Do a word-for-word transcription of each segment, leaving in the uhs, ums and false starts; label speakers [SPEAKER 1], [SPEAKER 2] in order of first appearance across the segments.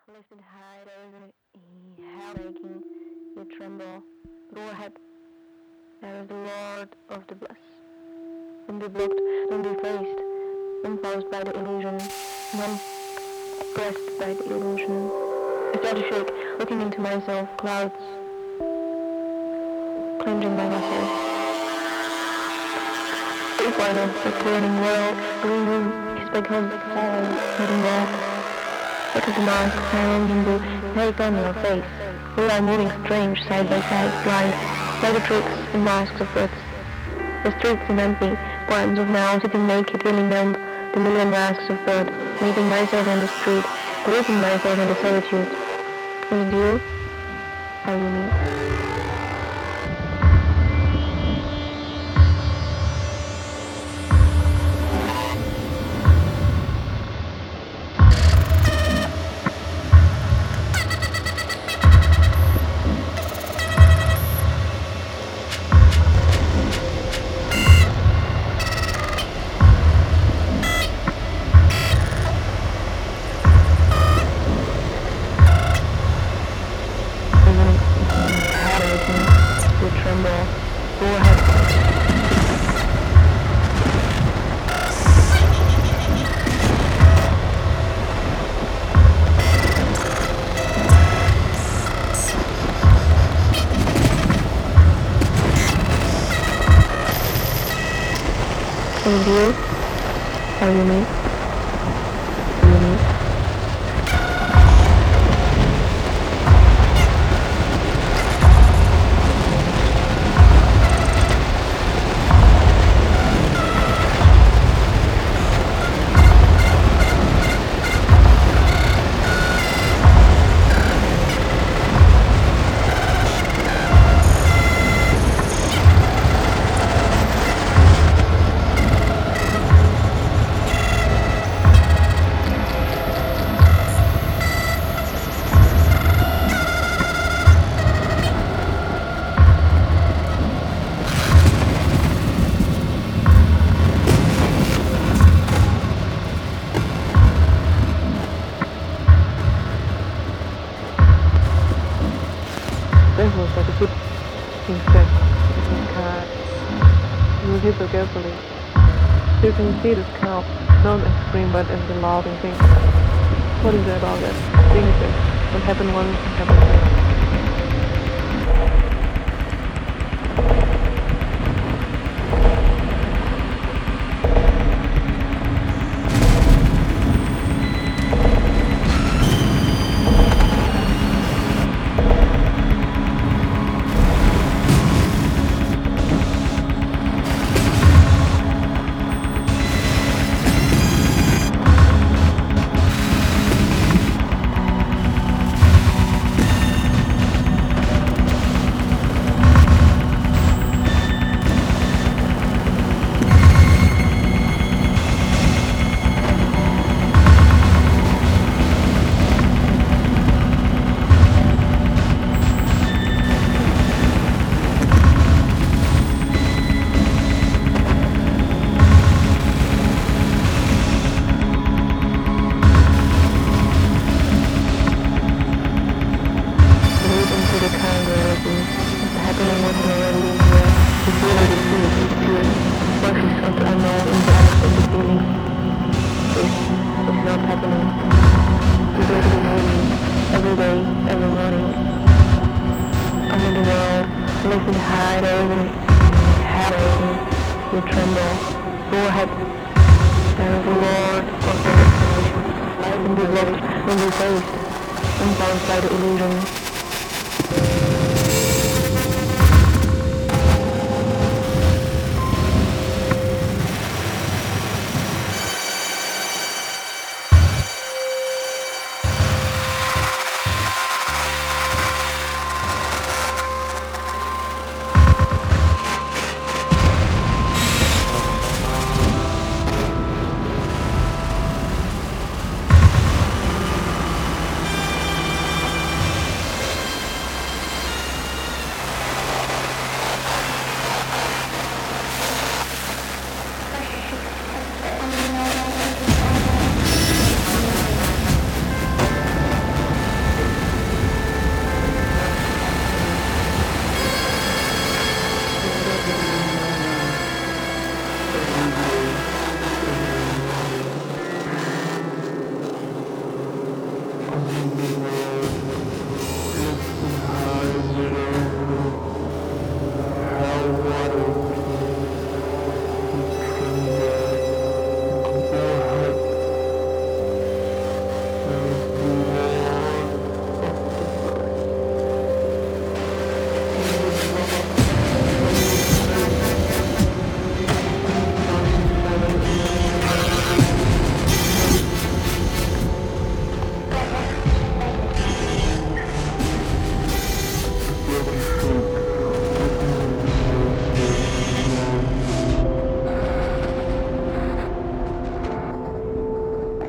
[SPEAKER 1] lifted high, there is a hell making you tremble. Go ahead, there is the Lord of the Bless. Don't be blocked, don't be faced, impulsed by the illusion, when pressed by the illusion. I start to shake, looking into myself, clouds cringing by my face. Deep water, the creating world, green room, is become silent, hidden there. Look at the mask, hanging to take on your face. We are moving strange, side by side, blind, like the tricks and masks of birds. The streets seem empty, poems of now, sitting naked, feeling numb, the million masks of bird, meeting myself on the street, losing myself in the solitude. Is it you? Are you me? You tremble. Go ahead. Is it you? Are you me? Are you me? This was like a good insect in the car. Moving so carefully. You can see the scalp, not as green but as the loving thing. What is it about that? Thing is it. What happened once happened again. Lifted high, there is a hell making you tremble. Go ahead, there is the Lord of the Restoration. Life can be blocked, can be faced, unbound by the illusion.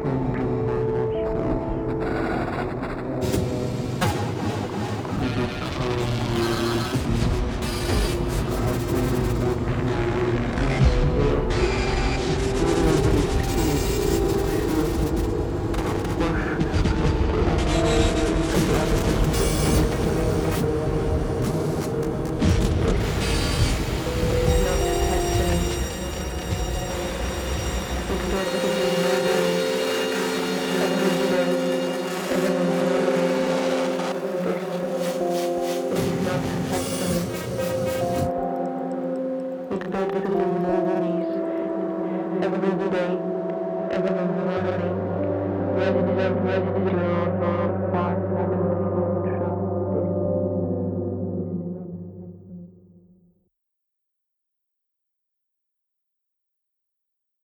[SPEAKER 1] Every day, every morning, resident, resident,